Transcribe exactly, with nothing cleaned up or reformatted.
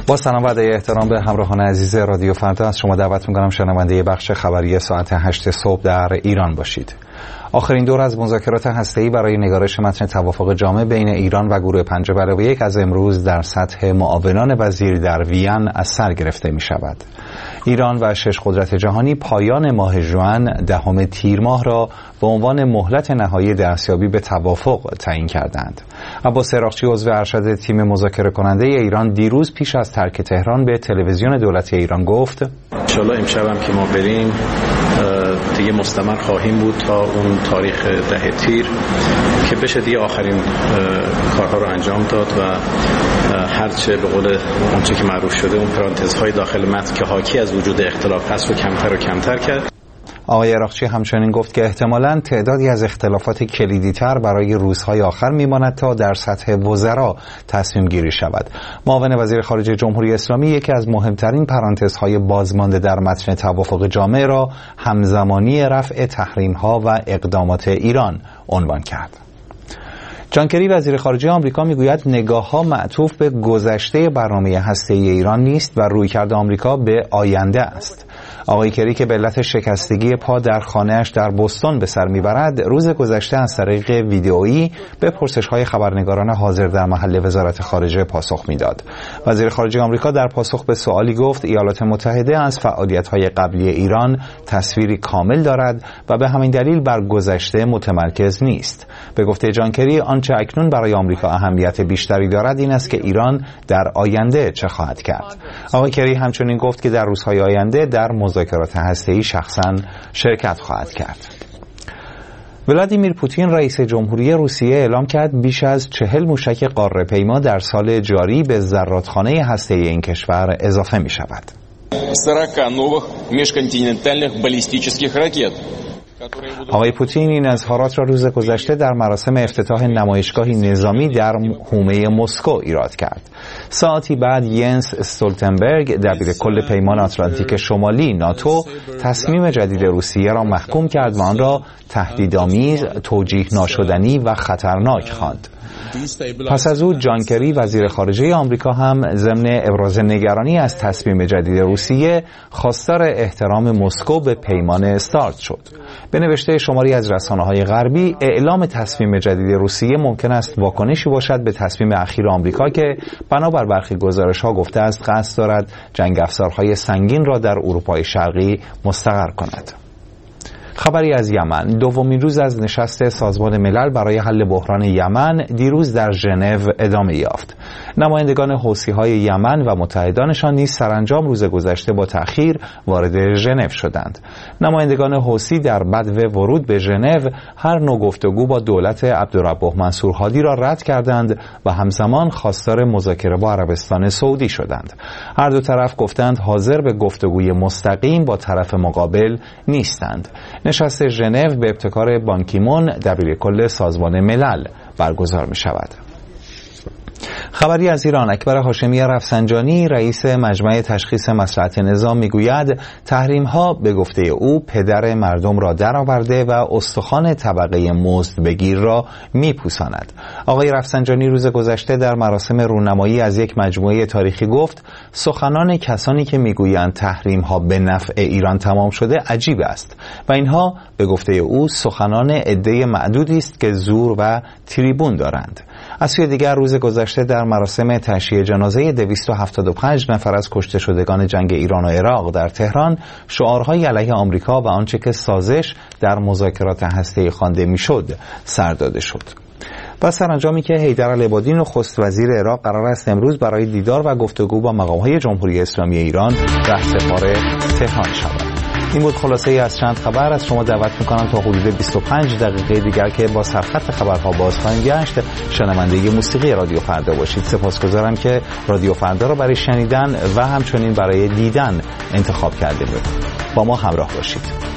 با سلام و ادای احترام به همراهان عزیز رادیو فردا از شما دعوت می‌کنم شنونده بخش خبری ساعت هشت صبح در ایران باشید. آخرین دور از مذاکرات هسته‌ای برای نگارش متن توافق جامع بین ایران و گروه پنج به علاوه یک از امروز در سطح معاونان وزیر در وین از سر گرفته می‌شود. ایران و شش قدرت جهانی پایان ماه ژوئن دهم تیر ماه را به عنوان مهلت نهایی دستیابی به توافق تعیین کردند. عباس عراقچی عضو ارشد تیم مذاکره کننده ایران دیروز پیش از ترک تهران به تلویزیون دولتی ایران گفت: انشالله امشب هم که ما بریم دیگه مستمر خواهیم بود تا اون تاریخ ده تیر که بشه دیگه آخرین کارها رو انجام داد و هرچه به قول اونچه که معروف شده اون پرانتزهای داخل متن که حاکی از وجود اختلاف هست رو کمتر و کمتر کرد. آقای عراقچی همچنین گفت که احتمالاً تعدادی از اختلافات کلیدی‌تر برای روزهای آخر میماند تا در سطح وزرا تصمیم گیری شود. معاون وزیر خارجه جمهوری اسلامی یکی از مهمترین پرانتزهای بازمانده در متن توافق جامع را همزمانی رفع تحریم‌ها و اقدامات ایران عنوان کرد. جان کری وزیر خارجه آمریکا میگوید نگاه‌ها معطوف به گذشته برنامه هسته‌ای ایران نیست و رویکرد آمریکا به آینده است. آقای کری که به علت شکستگی پا در خانه‌اش در بوستون به سر میبرد روز گذشته از طریق ویدئویی به پرسش‌های خبرنگاران حاضر در محل وزارت خارجه پاسخ میداد. وزیر خارجه آمریکا در پاسخ به سوالی گفت ایالات متحده از فعالیت‌های قبلی ایران تصویری کامل دارد و به همین دلیل بر گذشته متمرکز نیست. به گفته جان کری آنچه اکنون برای آمریکا اهمیت بیشتری دارد این است که ایران در آینده چه خواهد کرد. آقای کری همچنین گفت که در روزهای آینده در مذاکرات هسته‌ای شخصاً شرکت خواهد کرد. ولادیمیر پوتین رئیس جمهوری روسیه اعلام کرد بیش از چهل موشک قاره پیما در سال جاری به زرادخانه هسته‌ای این کشور اضافه می شود. сорока новых межконтинентальных баллистических ракет. آقای پوتین این اظهارات را روز گذشته در مراسم افتتاح نمایشگاهی نظامی در حومه مسکو ایراد کرد. ساعتی بعد ینس استولتنبرگ دبیر کل پیمان آتلانتیک شمالی ناتو تصمیم جدید روسیه را محکوم کرد و آن را تهدیدآمیز، توجیه ناشدنی و خطرناک خواند. پس از او جان کری وزیر خارجه آمریکا هم ضمن ابراز نگرانی از تصمیم جدید روسیه خواستار احترام مسکو به پیمان استارت شد. به نوشته شماری از رسانه‌های غربی اعلام تصمیم جدید روسیه ممکن است واکنشی باشد به تصمیم اخیر آمریکا که بنابر برخی گزارش‌ها گفته است قصد دارد جنگ افزارهای سنگین را در اروپای شرقی مستقر کند. خبری از یمن. دومین روز از نشست سازمان ملل برای حل بحران یمن دیروز در ژنو ادامه یافت. نمایندگان حوثی‌های یمن و متحدانشان نیز سرانجام روز گذشته با تأخیر وارد ژنو شدند. نمایندگان حوثی در بدو ورود به ژنو هر نوع گفتگو با دولت عبدالربه منصور هادی را رد کردند و همزمان خواستار مذاکره با عربستان سعودی شدند. هر دو طرف گفتند حاضر به گفتگوی مستقیم با طرف مقابل نیستند. نشست ژنو به ابتکار بان کی مون دبیر کل سازمان ملل برگزار می شود. خبری از ایران. اکبر هاشمی رفسنجانی رئیس مجمع تشخیص مصلحت نظام میگوید تحریم‌ها به گفته او پدر مردم را درآورده و استخوان طبقه مزدبگیر را میپوساند. آقای رفسنجانی روز گذشته در مراسم رونمایی از یک مجموعه تاریخی گفت سخنان کسانی که میگویند تحریم‌ها به نفع ایران تمام شده عجیب است و اینها به گفته او سخنان عده معدودی است که زور و تریبون دارند. از سوی دیگر روز گذشته در مراسم تشییع جنازه دویست و هفتاد و پنج نفر از کشته شدگان جنگ ایران و عراق در تهران شعارهای علیه آمریکا و آنچه که سازش در مذاکرات هسته‌ای خوانده میشد سر داده شد. و سرانجامی که حیدر العبادی نخست وزیر عراق قرار است امروز برای دیدار و گفتگو با مقام‌های جمهوری اسلامی ایران رهسپار تهران شود. این بود خلاصه ای از چند خبر. از شما دعوت میکنم تا حدود بیست و پنج دقیقه دیگر که با سرخط خبرها باز خواهیم گشت شنونده موسیقی رادیو فردا باشید. سپاسگزارم که رادیو فردا را برای شنیدن و همچنین برای دیدن انتخاب کرده بود. با ما همراه باشید.